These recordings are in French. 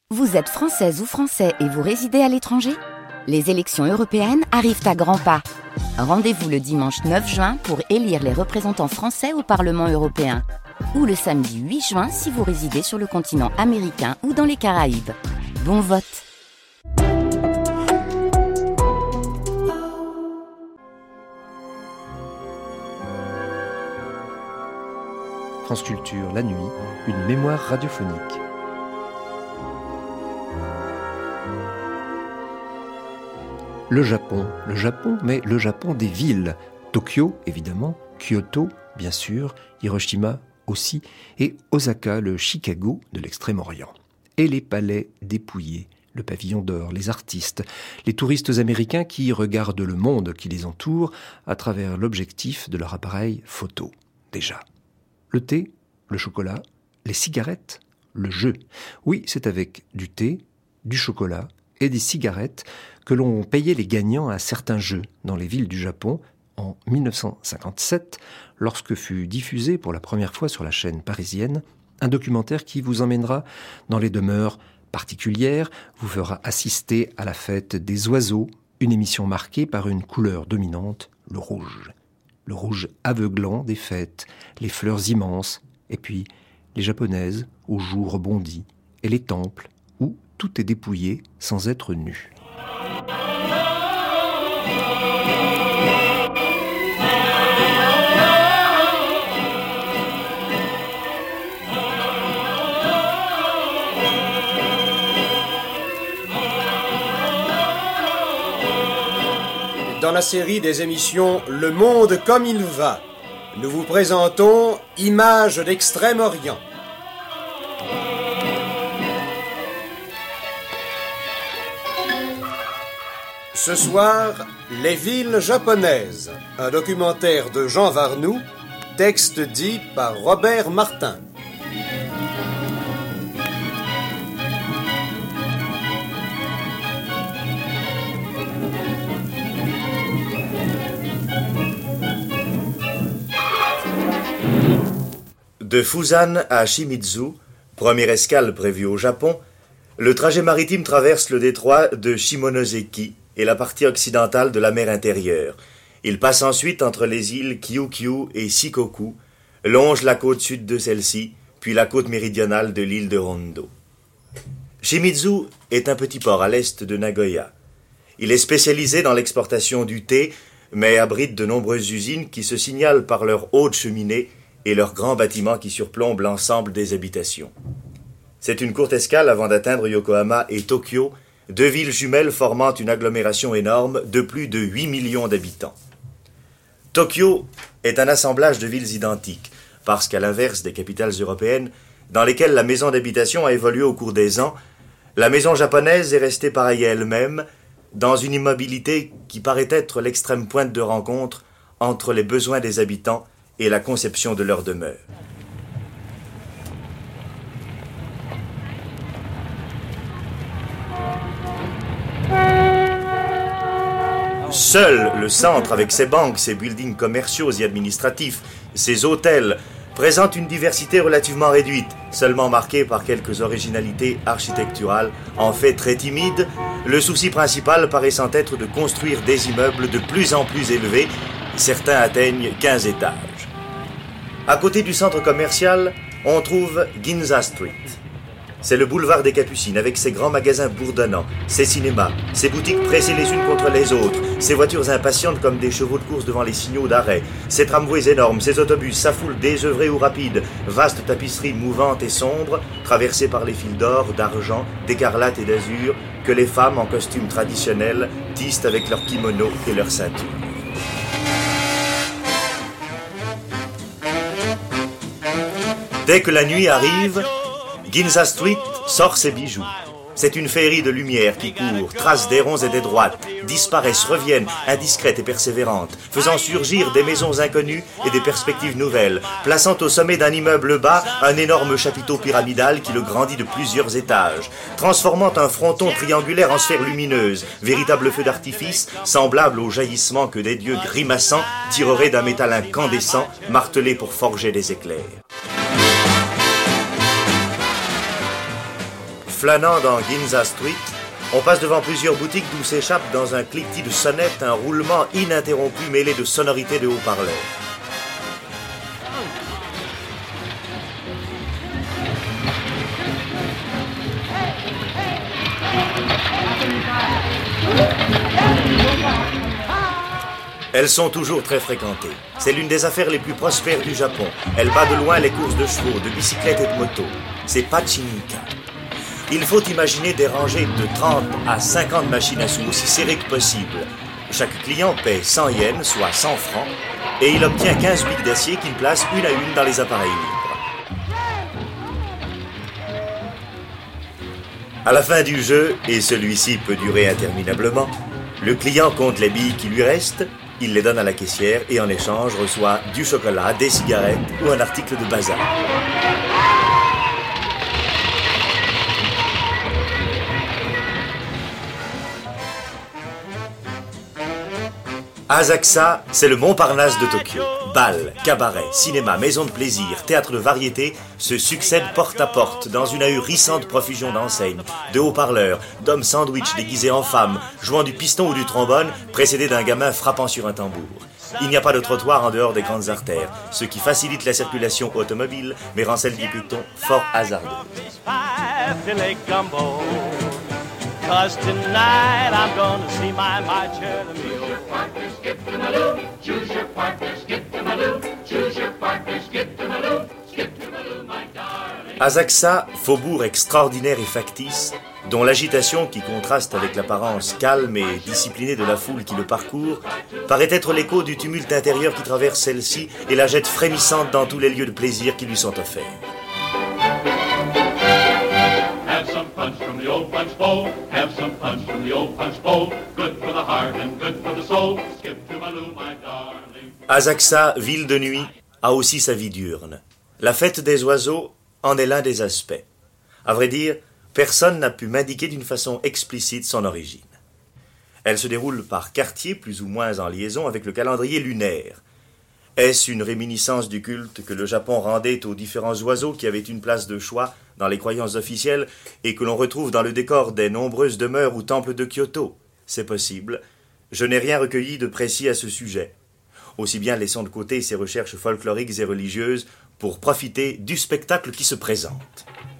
Vous êtes française ou français et vous résidez à l'étranger ? Les élections européennes arrivent à grands pas. Rendez-vous le dimanche 9 juin pour élire les représentants français au Parlement européen. Ou le samedi 8 juin si vous résidez sur le continent américain ou dans les Caraïbes. Bon vote! France Culture, la nuit, une mémoire radiophonique. Le Japon, mais le Japon des villes. Tokyo, évidemment, Kyoto, bien sûr, Hiroshima aussi, et Osaka, le Chicago de l'Extrême-Orient. Et les palais dépouillés, le pavillon d'or, les artistes, les touristes américains qui regardent le monde qui les entoure à travers l'objectif de leur appareil photo, déjà. Le thé, le chocolat, les cigarettes, le jeu. Oui, c'est avec du thé, du chocolat et des cigarettes que l'on payait les gagnants à certains jeux dans les villes du Japon en 1957, lorsque fut diffusé pour la première fois sur la chaîne parisienne un documentaire qui vous emmènera dans les demeures particulières, vous fera assister à la fête des oiseaux, une émission marquée par une couleur dominante, le rouge. Le rouge aveuglant des fêtes, les fleurs immenses, et puis les japonaises aux joues rebondies, et les temples où tout est dépouillé sans être nu. Dans la série des émissions Le Monde comme il va, nous vous présentons Images d'Extrême-Orient. Ce soir, Les villes japonaises, un documentaire de Jean Varnoux, texte dit par Robert Martin. De Fusan à Shimizu, première escale prévue au Japon, le trajet maritime traverse le détroit de Shimonoseki et la partie occidentale de la mer intérieure. Il passe ensuite entre les îles Kyukyu et Shikoku, longe la côte sud de celle-ci, puis la côte méridionale de l'île de Hondo. Shimizu est un petit port à l'est de Nagoya. Il est spécialisé dans l'exportation du thé, mais abrite de nombreuses usines qui se signalent par leurs hautes cheminées et leurs grands bâtiments qui surplombent l'ensemble des habitations. C'est une courte escale avant d'atteindre Yokohama et Tokyo, deux villes jumelles formant une agglomération énorme de plus de 8 millions d'habitants. Tokyo est un assemblage de villes identiques, parce qu'à l'inverse des capitales européennes, dans lesquelles la maison d'habitation a évolué au cours des ans, la maison japonaise est restée pareille à elle-même, dans une immobilité qui paraît être l'extrême pointe de rencontre entre les besoins des habitants et la conception de leur demeure. Seul le centre, avec ses banques, ses buildings commerciaux et administratifs, ses hôtels, présente une diversité relativement réduite, seulement marquée par quelques originalités architecturales. En fait très timide, le souci principal paraissant être de construire des immeubles de plus en plus élevés, certains atteignent 15 étages. À côté du centre commercial, on trouve Ginza Street. C'est le boulevard des Capucines avec ses grands magasins bourdonnants, ses cinémas, ses boutiques pressées les unes contre les autres, ses voitures impatientes comme des chevaux de course devant les signaux d'arrêt, ses tramways énormes, ses autobus, sa foule désœuvrée ou rapide, vaste tapisserie mouvante et sombre, traversée par les fils d'or, d'argent, d'écarlate et d'azur, que les femmes en costume traditionnel tissent avec leurs kimonos et leurs ceintures. Dès que la nuit arrive, Ginza Street sort ses bijoux. C'est une féerie de lumière qui court, trace des ronds et des droites, disparaissent, reviennent, indiscrètes et persévérantes, faisant surgir des maisons inconnues et des perspectives nouvelles, plaçant au sommet d'un immeuble bas un énorme chapiteau pyramidal qui le grandit de plusieurs étages, transformant un fronton triangulaire en sphère lumineuse, véritable feu d'artifice, semblable au jaillissement que des dieux grimaçants tireraient d'un métal incandescent, martelé pour forger des éclairs. Flânant dans Ginza Street, on passe devant plusieurs boutiques d'où s'échappe dans un cliquetis de sonnettes un roulement ininterrompu mêlé de sonorités de haut-parleurs. Elles sont toujours très fréquentées. C'est l'une des affaires les plus prospères du Japon. Elle bat de loin les courses de chevaux, de bicyclettes et de motos. C'est Pachinka. Il faut imaginer des rangées de 30 à 50 machines à sous aussi serrées que possible. Chaque client paie 100 yens, soit 100 francs, et il obtient 15 pics d'acier qu'il place une à une dans les appareils libres. À la fin du jeu, et celui-ci peut durer interminablement, le client compte les billes qui lui restent, il les donne à la caissière et en échange reçoit du chocolat, des cigarettes ou un article de bazar. Asakusa, c'est le Montparnasse de Tokyo. Bals, cabarets, cinéma, maisons de plaisir, théâtre de variété se succèdent porte à porte dans une ahurissante profusion d'enseignes, de haut-parleurs, d'hommes sandwich déguisés en femmes, jouant du piston ou du trombone, précédés d'un gamin frappant sur un tambour. Il n'y a pas de trottoir en dehors des grandes artères, ce qui facilite la circulation automobile, mais rend celle des piétons fort hasardeuse. Cause tonight I'm gonna see my Chernobyl. Skip to Maloo, choose your partner, skip to Maloo, choose your partner, skip to Maloo, skip to Maloo, my darling. Asakusa, faubourg extraordinaire et factice, dont l'agitation qui contraste avec l'apparence calme et disciplinée de la foule qui le parcourt, paraît être l'écho du tumulte intérieur qui traverse celle-ci et la jette frémissante dans tous les lieux de plaisir qui lui sont offerts. Asakusa, ville de nuit, a aussi sa vie diurne. La fête des oiseaux en est l'un des aspects. À vrai dire, personne n'a pu m'indiquer d'une façon explicite son origine. Elle se déroule par quartier, plus ou moins en liaison avec le calendrier lunaire. Est-ce une réminiscence du culte que le Japon rendait aux différents oiseaux qui avaient une place de choix dans les croyances officielles et que l'on retrouve dans le décor des nombreuses demeures ou temples de Kyoto? C'est possible. Je n'ai rien recueilli de précis à ce sujet. Aussi bien laissons de côté ces recherches folkloriques et religieuses pour profiter du spectacle qui se présente.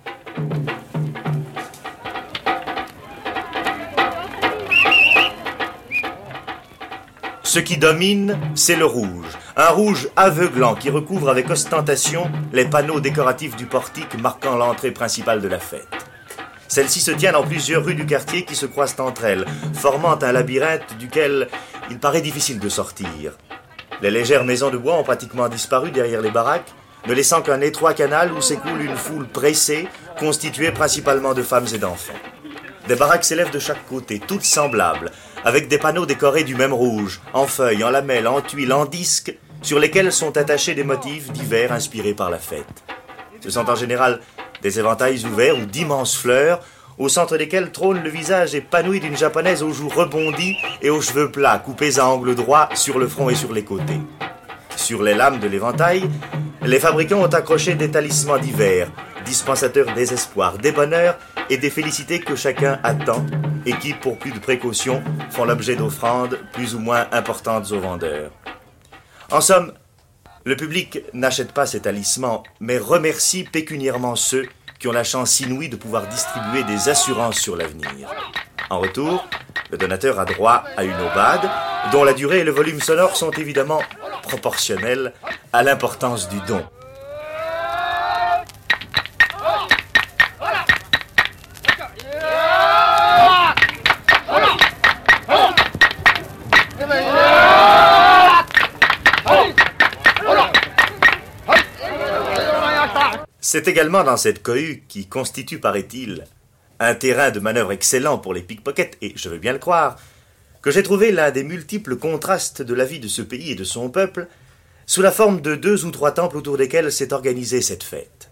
Ce qui domine, c'est le rouge. Un rouge aveuglant qui recouvre avec ostentation les panneaux décoratifs du portique marquant l'entrée principale de la fête. Celles-ci se tiennent en plusieurs rues du quartier qui se croisent entre elles, formant un labyrinthe duquel il paraît difficile de sortir. Les légères maisons de bois ont pratiquement disparu derrière les baraques, ne laissant qu'un étroit canal où s'écoule une foule pressée, constituée principalement de femmes et d'enfants. Des baraques s'élèvent de chaque côté, toutes semblables, avec des panneaux décorés du même rouge, en feuilles, en lamelles, en tuiles, en disques, sur lesquels sont attachés des motifs divers inspirés par la fête. Ce sont en général des éventails ouverts ou d'immenses fleurs, au centre desquels trône le visage épanoui d'une japonaise aux joues rebondies et aux cheveux plats, coupés à angle droit sur le front et sur les côtés. Sur les lames de l'éventail, les fabricants ont accroché des talismans divers, dispensateurs des espoirs, des bonheurs et des félicités que chacun attend et qui, pour plus de précaution, font l'objet d'offrandes plus ou moins importantes aux vendeurs. En somme, le public n'achète pas ces talismans, mais remercie pécuniairement ceux qui ont la chance inouïe de pouvoir distribuer des assurances sur l'avenir. En retour, le donateur a droit à une aubade, dont la durée et le volume sonore sont évidemment proportionnels à l'importance du don. C'est également dans cette cohue, qui constitue, paraît-il, un terrain de manœuvre excellent pour les pickpockets, et je veux bien le croire, que j'ai trouvé l'un des multiples contrastes de la vie de ce pays et de son peuple, sous la forme de 2 ou 3 temples autour desquels s'est organisée cette fête.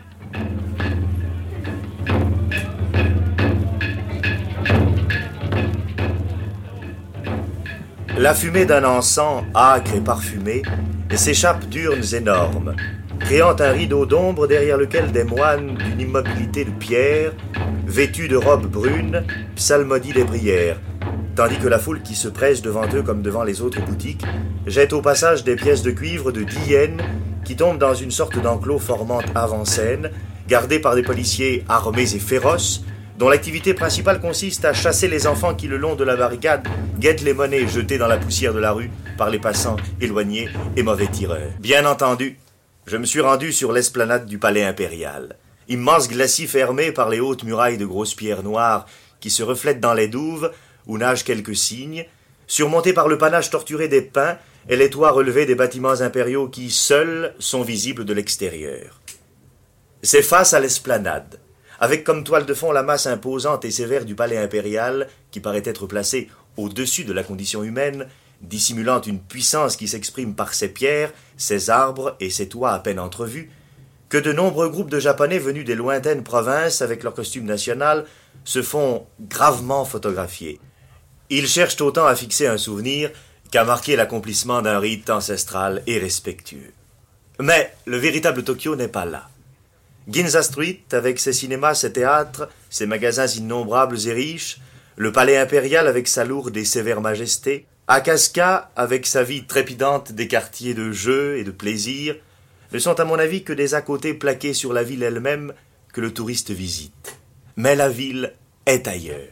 La fumée d'un encens âcre et parfumé s'échappe d'urnes énormes, créant un rideau d'ombre derrière lequel des moines d'une immobilité de pierre vêtus de robes brunes, psalmodient des prières, tandis que la foule qui se presse devant eux comme devant les autres boutiques jette au passage des pièces de cuivre de 10 yens qui tombent dans une sorte d'enclos formant avant-scène, gardé par des policiers armés et féroces, dont l'activité principale consiste à chasser les enfants qui, le long de la barricade, guettent les monnaies jetées dans la poussière de la rue par les passants éloignés et mauvais tireurs. Bien entendu, je me suis rendu sur l'esplanade du palais impérial, immense glacis fermé par les hautes murailles de grosses pierres noires qui se reflètent dans les douves où nagent quelques cygnes, surmonté par le panache torturé des pins et les toits relevés des bâtiments impériaux qui, seuls, sont visibles de l'extérieur. C'est face à l'esplanade, avec comme toile de fond la masse imposante et sévère du palais impérial, qui paraît être placé au-dessus de la condition humaine, dissimulant une puissance qui s'exprime par ses pierres, ses arbres et ses toits à peine entrevus, que de nombreux groupes de Japonais venus des lointaines provinces avec leur costume national se font gravement photographier. Ils cherchent autant à fixer un souvenir qu'à marquer l'accomplissement d'un rite ancestral et respectueux. Mais le véritable Tokyo n'est pas là. Ginza Street, avec ses cinémas, ses théâtres, ses magasins innombrables et riches, le palais impérial avec sa lourde et sévère majesté, Akaska avec sa vie trépidante des quartiers de jeux et de plaisir, ne sont à mon avis que des à-côtés plaqués sur la ville elle-même que le touriste visite. Mais la ville est ailleurs.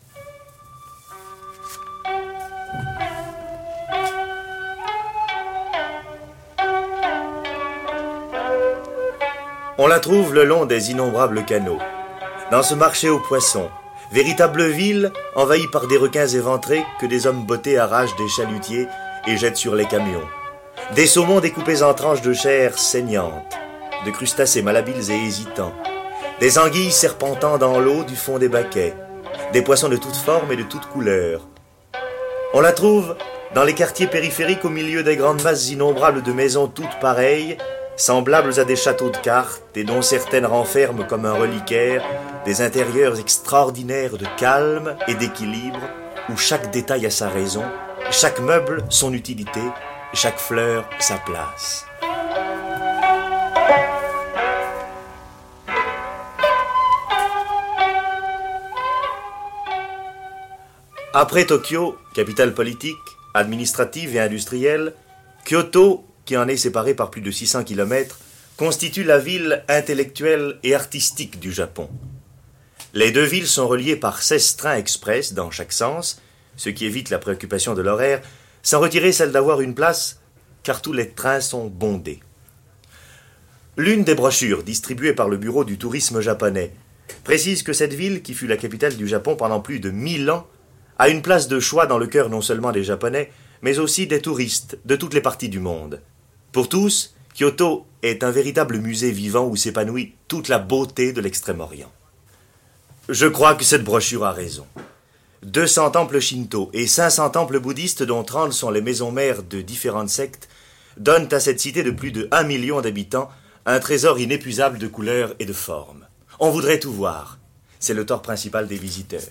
On la trouve le long des innombrables canaux, dans ce marché aux poissons, véritable ville envahie par des requins éventrés que des hommes bottés arrachent des chalutiers et jettent sur les camions, des saumons découpés en tranches de chair saignantes, de crustacés malhabiles et hésitants, des anguilles serpentant dans l'eau du fond des baquets, des poissons de toutes formes et de toutes couleurs. On la trouve dans les quartiers périphériques au milieu des grandes masses innombrables de maisons toutes pareilles, semblables à des châteaux de cartes et dont certaines renferment comme un reliquaire des intérieurs extraordinaires de calme et d'équilibre où chaque détail a sa raison, chaque meuble son utilité, chaque fleur sa place. Après Tokyo, capitale politique, administrative et industrielle, Kyoto, qui en est séparée par plus de 600 km, constitue la ville intellectuelle et artistique du Japon. Les deux villes sont reliées par 16 trains express dans chaque sens, ce qui évite la préoccupation de l'horaire, sans retirer celle d'avoir une place, car tous les trains sont bondés. L'une des brochures distribuées par le Bureau du tourisme japonais précise que cette ville, qui fut la capitale du Japon pendant plus de 1000 ans, a une place de choix dans le cœur non seulement des Japonais, mais aussi des touristes de toutes les parties du monde. Pour tous, Kyoto est un véritable musée vivant où s'épanouit toute la beauté de l'Extrême-Orient. Je crois que cette brochure a raison. 200 temples shinto et 500 temples bouddhistes, dont 30 sont les maisons mères de différentes sectes, donnent à cette cité de plus de 1 million d'habitants un trésor inépuisable de couleurs et de formes. On voudrait tout voir. C'est le tort principal des visiteurs.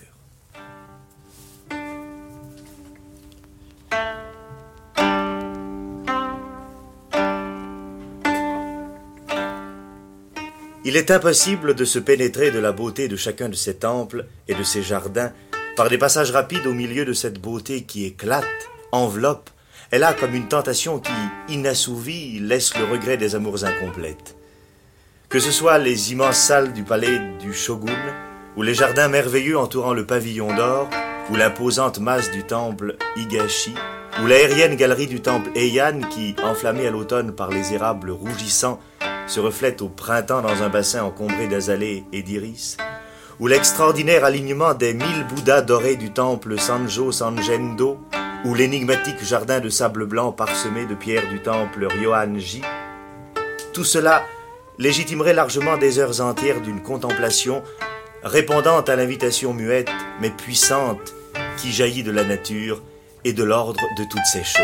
Il est impossible de se pénétrer de la beauté de chacun de ces temples et de ces jardins par des passages rapides au milieu de cette beauté qui éclate, enveloppe. Elle a comme une tentation qui, inassouvie, laisse le regret des amours incomplètes. Que ce soit les immenses salles du palais du shogun, ou les jardins merveilleux entourant le pavillon d'or, ou l'imposante masse du temple Higashi, ou l'aérienne galerie du temple Heian qui, enflammée à l'automne par les érables rougissants, se reflète au printemps dans un bassin encombré d'azalées et d'iris, ou l'extraordinaire alignement des 1000 Bouddhas dorés du temple Sanjo Sanjendo, ou l'énigmatique jardin de sable blanc parsemé de pierres du temple Ryoanji. Tout cela légitimerait largement des heures entières d'une contemplation répondant à l'invitation muette mais puissante qui jaillit de la nature et de l'ordre de toutes ces choses.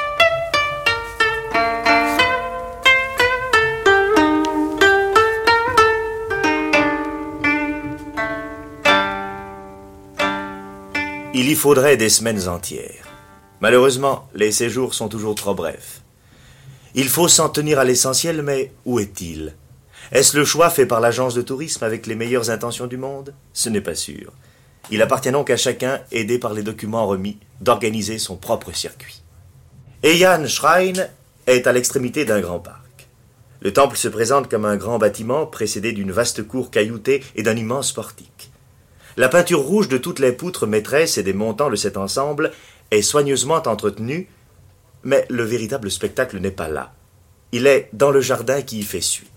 Il y faudrait des semaines entières. Malheureusement, les séjours sont toujours trop brefs. Il faut s'en tenir à l'essentiel, mais où est-il ? Est-ce le choix fait par l'agence de tourisme avec les meilleures intentions du monde? Ce n'est pas sûr. Il appartient donc à chacun, aidé par les documents remis, d'organiser son propre circuit. Heian Shrine est à l'extrémité d'un grand parc. Le temple se présente comme un grand bâtiment précédé d'une vaste cour cailloutée et d'un immense portique. La peinture rouge de toutes les poutres maîtresses et des montants de cet ensemble est soigneusement entretenue, mais le véritable spectacle n'est pas là. Il est dans le jardin qui y fait suite.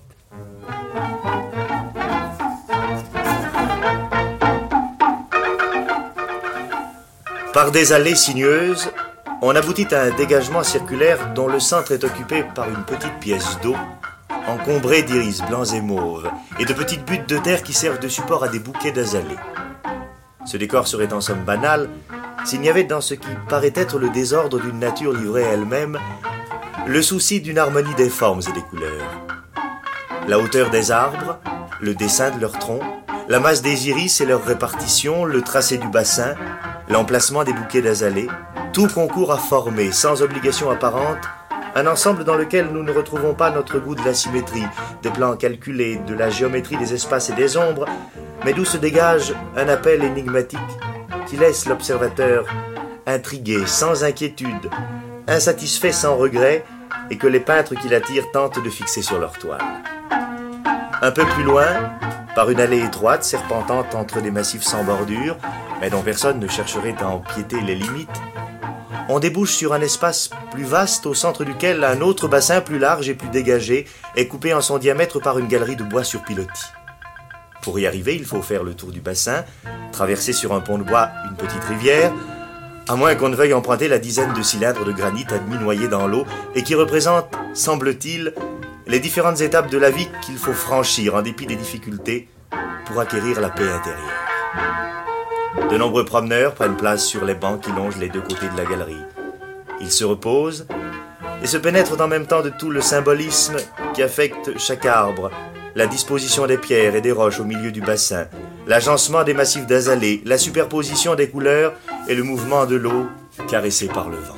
Par des allées sinueuses, on aboutit à un dégagement circulaire dont le centre est occupé par une petite pièce d'eau encombrée d'iris blancs et mauves et de petites buttes de terre qui servent de support à des bouquets d'azalées. Ce décor serait en somme banal s'il n'y avait dans ce qui paraît être le désordre d'une nature livrée à elle-même le souci d'une harmonie des formes et des couleurs. La hauteur des arbres, le dessin de leurs troncs, la masse des iris et leur répartition, le tracé du bassin, l'emplacement des bouquets d'azalées, tout concourt à former, sans obligation apparente, un ensemble dans lequel nous ne retrouvons pas notre goût de la symétrie, des plans calculés, de la géométrie des espaces et des ombres, mais d'où se dégage un appel énigmatique qui laisse l'observateur intrigué, sans inquiétude, insatisfait sans regret, et que les peintres qui l'attirent tentent de fixer sur leur toile. Un peu plus loin, par une allée étroite serpentante entre des massifs sans bordure, mais dont personne ne chercherait à empiéter les limites, on débouche sur un espace plus vaste au centre duquel un autre bassin plus large et plus dégagé est coupé en son diamètre par une galerie de bois sur pilotis. Pour y arriver, il faut faire le tour du bassin, traverser sur un pont de bois une petite rivière, à moins qu'on ne veuille emprunter la dizaine de cylindres de granit à demi noyés dans l'eau et qui représentent, semble-t-il, les différentes étapes de la vie qu'il faut franchir en dépit des difficultés pour acquérir la paix intérieure. De nombreux promeneurs prennent place sur les bancs qui longent les deux côtés de la galerie. Ils se reposent et se pénètrent en même temps de tout le symbolisme qui affecte chaque arbre, la disposition des pierres et des roches au milieu du bassin, l'agencement des massifs d'azalées, la superposition des couleurs et le mouvement de l'eau caressée par le vent.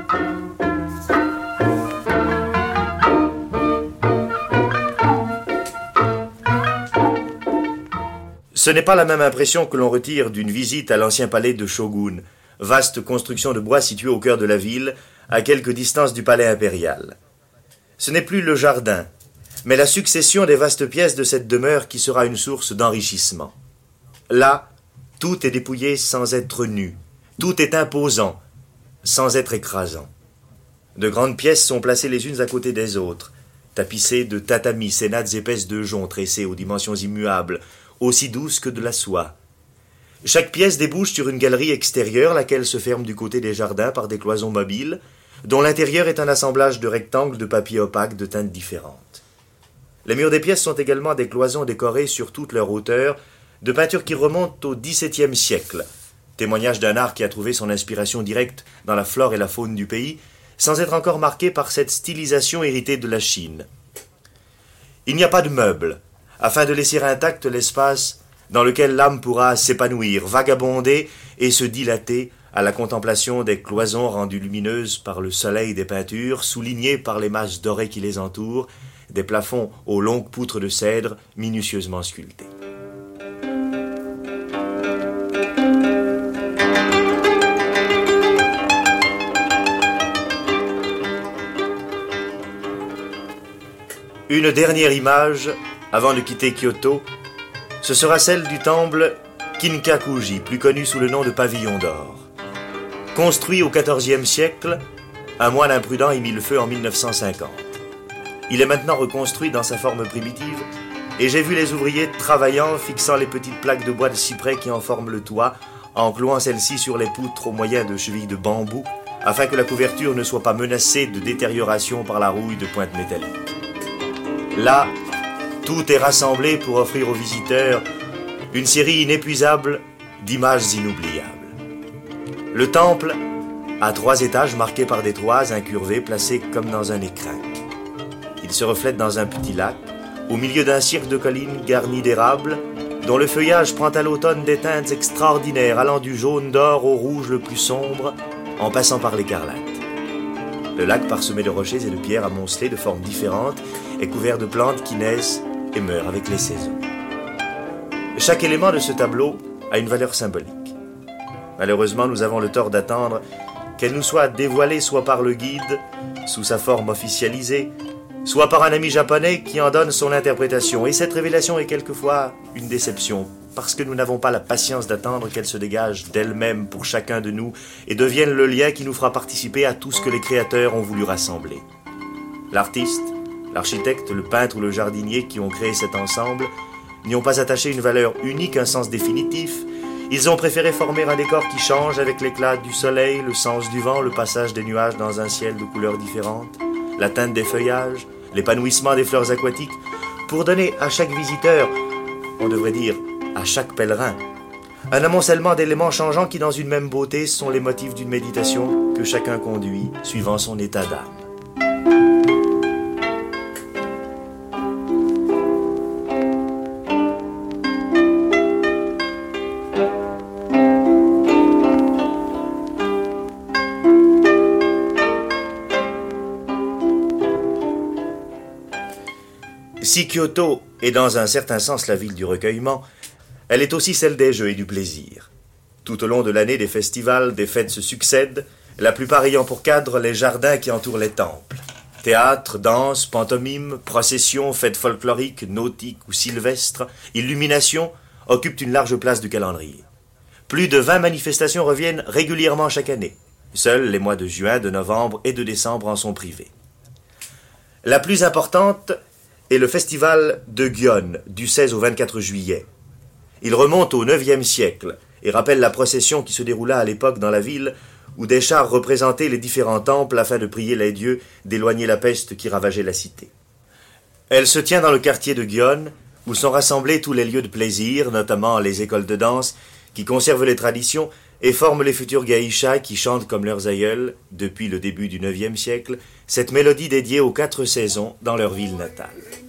Ce n'est pas la même impression que l'on retire d'une visite à l'ancien palais de Shogun, vaste construction de bois située au cœur de la ville, à quelque distance du palais impérial. Ce n'est plus le jardin, mais la succession des vastes pièces de cette demeure qui sera une source d'enrichissement. Là, tout est dépouillé sans être nu, tout est imposant, sans être écrasant. De grandes pièces sont placées les unes à côté des autres, tapissées de tatamis, ces nattes épaisses de jonc tressées aux dimensions immuables, aussi douces que de la soie. Chaque pièce débouche sur une galerie extérieure, laquelle se ferme du côté des jardins par des cloisons mobiles, dont l'intérieur est un assemblage de rectangles de papier opaque de teintes différentes. Les murs des pièces sont également des cloisons décorées sur toute leur hauteur, de peintures qui remontent au XVIIe siècle, témoignage d'un art qui a trouvé son inspiration directe dans la flore et la faune du pays, sans être encore marqué par cette stylisation héritée de la Chine. Il n'y a pas de meubles, afin de laisser intact l'espace dans lequel l'âme pourra s'épanouir, vagabonder et se dilater à la contemplation des cloisons rendues lumineuses par le soleil des peintures, soulignées par les masses dorées qui les entourent, des plafonds aux longues poutres de cèdre minutieusement sculptées. Une dernière image, avant de quitter Kyoto, ce sera celle du temple Kinkakuji, plus connu sous le nom de Pavillon d'or. Construit au XIVe siècle, un moine imprudent y mit le feu en 1950. Il est maintenant reconstruit dans sa forme primitive, et j'ai vu les ouvriers travaillant, fixant les petites plaques de bois de cyprès qui en forment le toit, en clouant celles-ci sur les poutres au moyen de chevilles de bambou, afin que la couverture ne soit pas menacée de détérioration par la rouille de pointes métalliques. Là, tout est rassemblé pour offrir aux visiteurs une série inépuisable d'images inoubliables. Le temple a 3 étages marqués par des toits incurvés placés comme dans un écrin. Il se reflète dans un petit lac, au milieu d'un cirque de collines garni d'érables, dont le feuillage prend à l'automne des teintes extraordinaires, allant du jaune d'or au rouge le plus sombre, en passant par l'écarlate. Le lac, parsemé de rochers et de pierres amoncelées de formes différentes, est couvert de plantes qui naissent et meurt avec les saisons. Chaque élément de ce tableau a une valeur symbolique. Malheureusement, nous avons le tort d'attendre qu'elle nous soit dévoilée soit par le guide, sous sa forme officialisée, soit par un ami japonais qui en donne son interprétation. Et cette révélation est quelquefois une déception, parce que nous n'avons pas la patience d'attendre qu'elle se dégage d'elle-même pour chacun de nous et devienne le lien qui nous fera participer à tout ce que les créateurs ont voulu rassembler. L'artiste, l'architecte, le peintre ou le jardinier qui ont créé cet ensemble n'y ont pas attaché une valeur unique, un sens définitif. Ils ont préféré former un décor qui change avec l'éclat du soleil, le sens du vent, le passage des nuages dans un ciel de couleurs différentes, la teinte des feuillages, l'épanouissement des fleurs aquatiques, pour donner à chaque visiteur, on devrait dire à chaque pèlerin, un amoncellement d'éléments changeants qui, dans une même beauté, sont les motifs d'une méditation que chacun conduit suivant son état d'âme. Si Kyoto est dans un certain sens la ville du recueillement, elle est aussi celle des jeux et du plaisir. Tout au long de l'année, des festivals, des fêtes se succèdent, la plupart ayant pour cadre les jardins qui entourent les temples. Théâtre, danse, pantomime, processions, fêtes folkloriques, nautiques ou sylvestres, illuminations occupent une large place du calendrier. Plus de 20 manifestations reviennent régulièrement chaque année. Seuls les mois de juin, de novembre et de décembre en sont privés. La plus importante est le festival de Gion, du 16 au 24 juillet. Il remonte au IXe siècle et rappelle la procession qui se déroula à l'époque dans la ville où des chars représentaient les différents temples afin de prier les dieux d'éloigner la peste qui ravageait la cité. Elle se tient dans le quartier de Gion où sont rassemblés tous les lieux de plaisir, notamment les écoles de danse qui conservent les traditions et forment les futurs geishas qui chantent comme leurs aïeuls, depuis le début du IXe siècle, cette mélodie dédiée aux 4 saisons dans leur ville natale.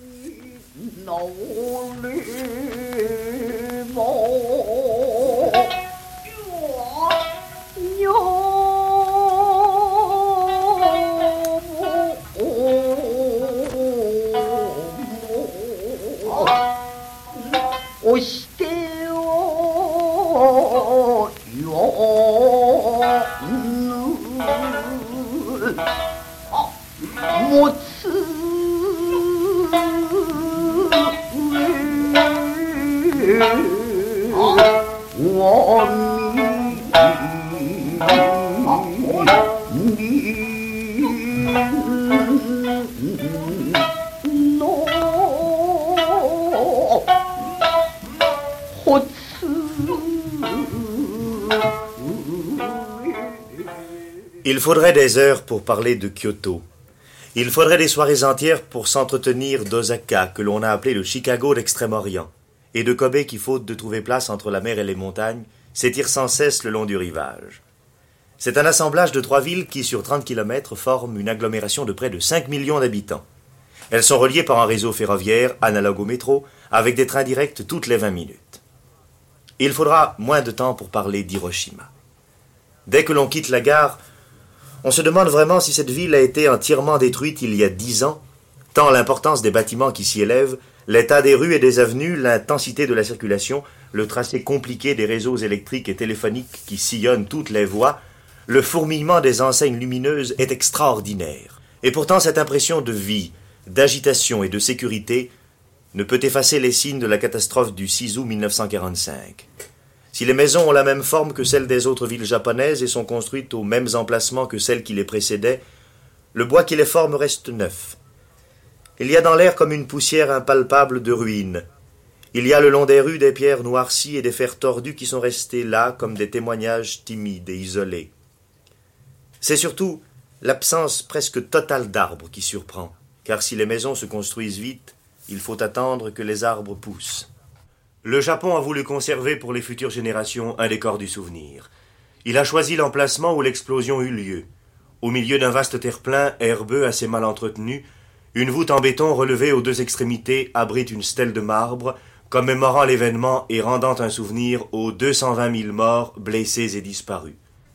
Il faudrait des heures pour parler de Kyoto. Il faudrait des soirées entières pour s'entretenir d'Osaka, que l'on a appelé le Chicago d'Extrême-Orient, et de Kobe qui, faute de trouver place entre la mer et les montagnes, s'étire sans cesse le long du rivage. C'est un assemblage de 3 villes qui, sur 30 km, forment une agglomération de près de 5 millions d'habitants. Elles sont reliées par un réseau ferroviaire, analogue au métro, avec des trains directs toutes les 20 minutes. Il faudra moins de temps pour parler d'Hiroshima. Dès que l'on quitte la gare, on se demande vraiment si cette ville a été entièrement détruite il y a 10 ans, tant l'importance des bâtiments qui s'y élèvent, l'état des rues et des avenues, l'intensité de la circulation, le tracé compliqué des réseaux électriques et téléphoniques qui sillonnent toutes les voies, le fourmillement des enseignes lumineuses est extraordinaire. Et pourtant cette impression de vie, d'agitation et de sécurité ne peut effacer les signes de la catastrophe du 6 août 1945. Si les maisons ont la même forme que celles des autres villes japonaises et sont construites aux mêmes emplacements que celles qui les précédaient, le bois qui les forme reste neuf. Il y a dans l'air comme une poussière impalpable de ruines. Il y a le long des rues des pierres noircies et des fers tordus qui sont restés là comme des témoignages timides et isolés. C'est surtout l'absence presque totale d'arbres qui surprend, car si les maisons se construisent vite, il faut attendre que les arbres poussent. Le Japon a voulu conserver pour les futures générations un décor du souvenir. Il a choisi l'emplacement où l'explosion eut lieu. Au milieu d'un vaste terre-plein herbeux assez mal entretenu, une voûte en béton relevée aux 2 extrémités abrite une stèle de marbre, commémorant l'événement et rendant un souvenir aux 220 000 morts, blessés et disparus.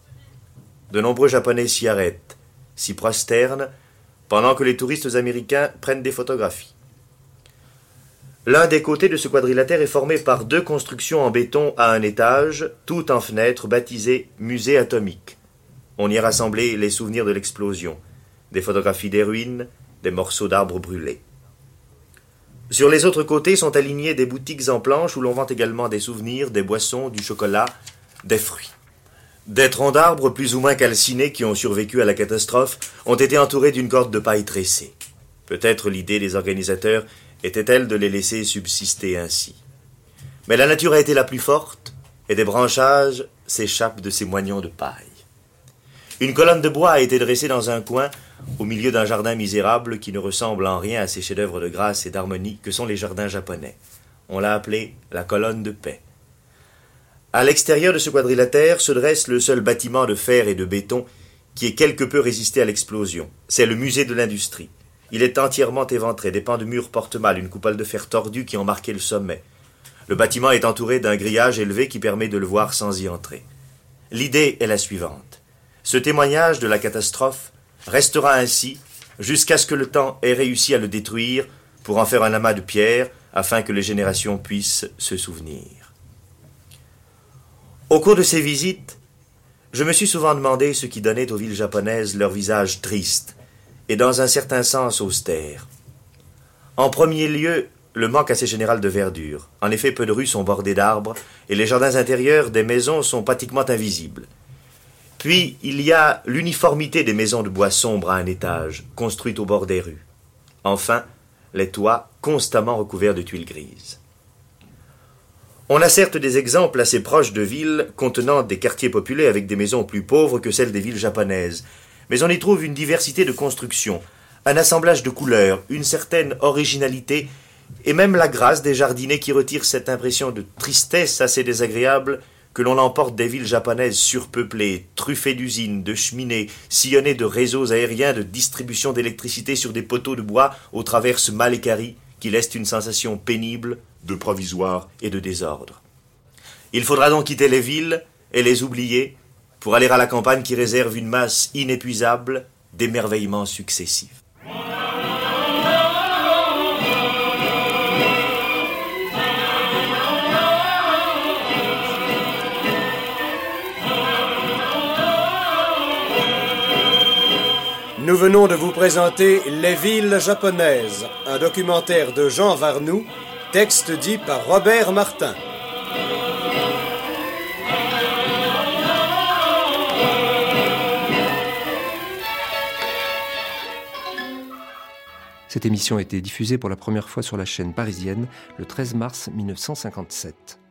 De nombreux Japonais s'y arrêtent, s'y prosternent, pendant que les touristes américains prennent des photographies. L'un des côtés de ce quadrilatère est formé par 2 constructions en béton à un étage, toutes en fenêtres, baptisées musée atomique. On y a rassemblé les souvenirs de l'explosion, des photographies des ruines, des morceaux d'arbres brûlés. Sur les autres côtés sont alignées des boutiques en planches où l'on vend également des souvenirs, des boissons, du chocolat, des fruits. Des troncs d'arbres plus ou moins calcinés qui ont survécu à la catastrophe ont été entourés d'une corde de paille tressée. Peut-être l'idée des organisateurs était-elle de les laisser subsister ainsi. Mais la nature a été la plus forte et des branchages s'échappent de ces moignons de paille. Une colonne de bois a été dressée dans un coin au milieu d'un jardin misérable qui ne ressemble en rien à ces chefs-d'œuvre de grâce et d'harmonie que sont les jardins japonais. On l'a appelée la colonne de paix. À l'extérieur de ce quadrilatère se dresse le seul bâtiment de fer et de béton qui ait quelque peu résisté à l'explosion. C'est le musée de l'industrie. Il est entièrement éventré, des pans de mur portent mal, une coupole de fer tordue qui en marquait le sommet. Le bâtiment est entouré d'un grillage élevé qui permet de le voir sans y entrer. L'idée est la suivante. Ce témoignage de la catastrophe restera ainsi jusqu'à ce que le temps ait réussi à le détruire pour en faire un amas de pierres afin que les générations puissent se souvenir. Au cours de ces visites, je me suis souvent demandé ce qui donnait aux villes japonaises leur visage triste et dans un certain sens austère. En premier lieu, le manque assez général de verdure. En effet, peu de rues sont bordées d'arbres et les jardins intérieurs des maisons sont pratiquement invisibles. Puis, il y a l'uniformité des maisons de bois sombres à un étage, construites au bord des rues. Enfin, les toits constamment recouverts de tuiles grises. On a certes des exemples assez proches de villes contenant des quartiers populés avec des maisons plus pauvres que celles des villes japonaises, mais on y trouve une diversité de constructions, un assemblage de couleurs, une certaine originalité et même la grâce des jardinets qui retirent cette impression de tristesse assez désagréable que l'on emporte des villes japonaises surpeuplées, truffées d'usines, de cheminées, sillonnées de réseaux aériens de distribution d'électricité sur des poteaux de bois aux traverses mal équarries qui laissent une sensation pénible de provisoire et de désordre. Il faudra donc quitter les villes et les oublier pour aller à la campagne qui réserve une masse inépuisable d'émerveillements successifs. Nous venons de vous présenter Les villes japonaises, un documentaire de Jean Varnoux, texte dit par Robert Martin. Cette émission a été diffusée pour la première fois sur la chaîne parisienne le 13 mars 1957.